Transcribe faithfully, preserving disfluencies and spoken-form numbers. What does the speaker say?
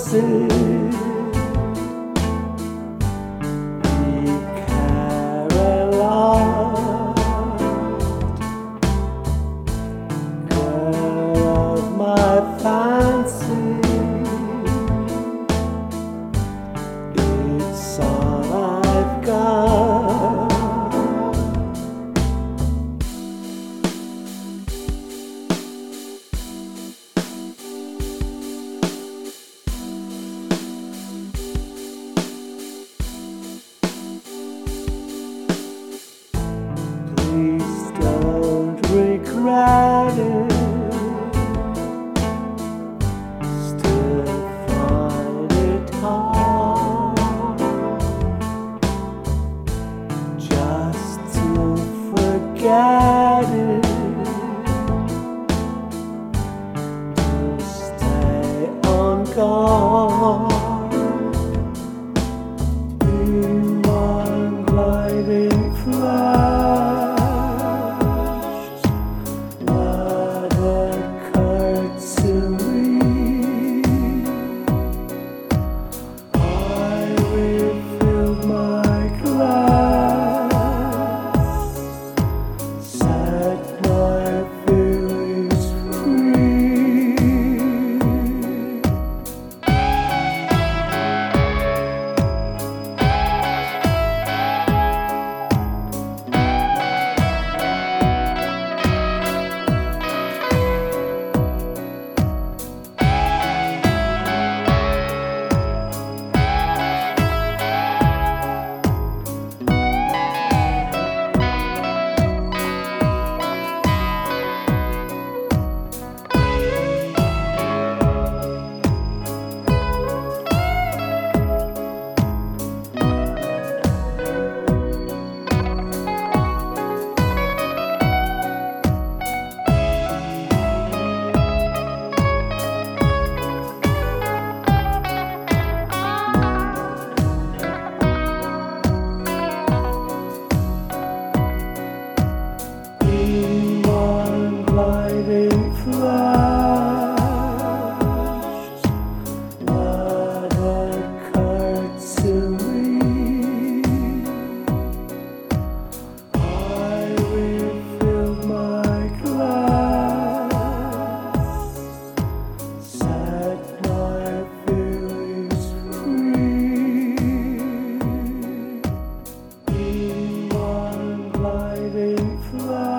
fancy. We care a lot. Girl of my fancy, it's all I've got. Please don't regret it. Still find it hard just to forget it, to stay on guard. Be one gliding flash, what occurred to me. I refilled my glass, set my feelings free. Flash, what occurred to me. I refilled my glass, set my feelings free. In one gliding flash.